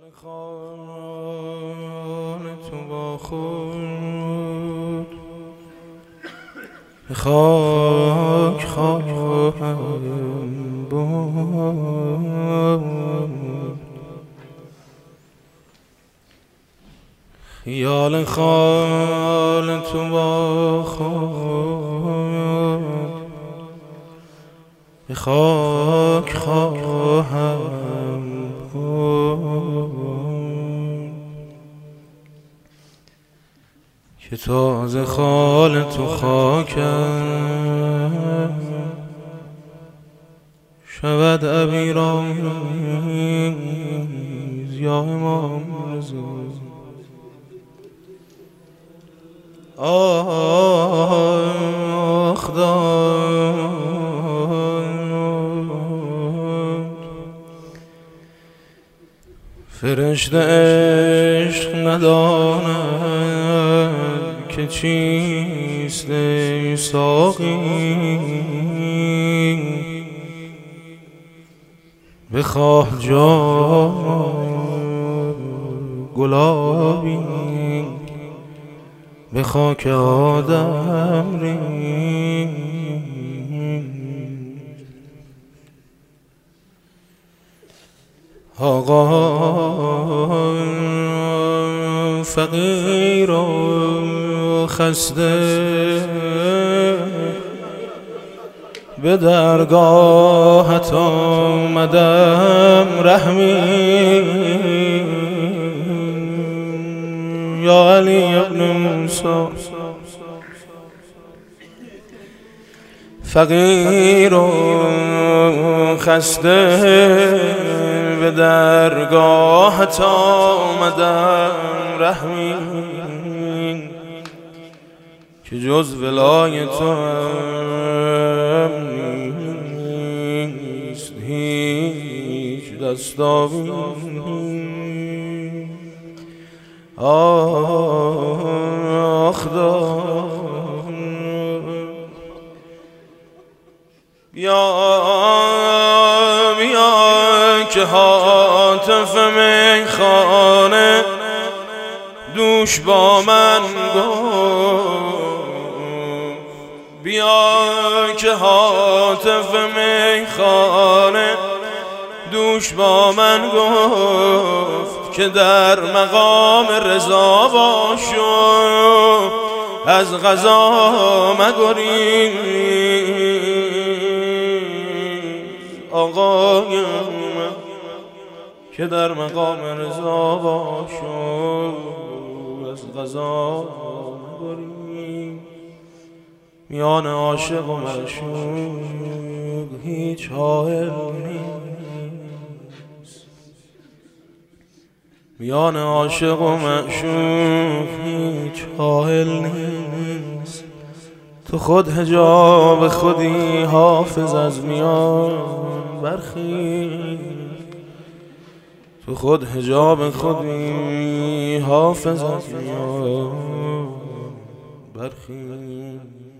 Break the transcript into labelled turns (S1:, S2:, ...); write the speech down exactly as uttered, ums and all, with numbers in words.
S1: خان تو با خود به خاک خواهم بود. خیال خال تو با خود به خاک خواهم بود که تازه خال تو خاکم شود عبیرآمیز یا امام رضا. آخ داد فرشته عشق نداند که چیست ای ساقی، بخواه جام گلابی به خاک آدم ریز. آقا فقیر و خسته به درگاهت آمدم رحمی یا علی ابن موسی. فقیر و خسته به درگاهت آمدم رحمی که جز ولای تو هم نیست هیچ دستاویزی. آخ داد بیا بیا که هاتف میخانه دوش با من گفت. بیا که هاتف میخانه دوش با من گفت که در مقام رضا باشو از قضا مگریز. آقای من که در مقام رضا باشو از قضا مگریز. میان عاشق و معشوق هیچ حائل نیست، میان عاشق و معشوق هیچ حائل نیست. تو خود حجاب خودی حافظ از میان برخیز. تو خود حجاب خودی حافظ از میان برخیز.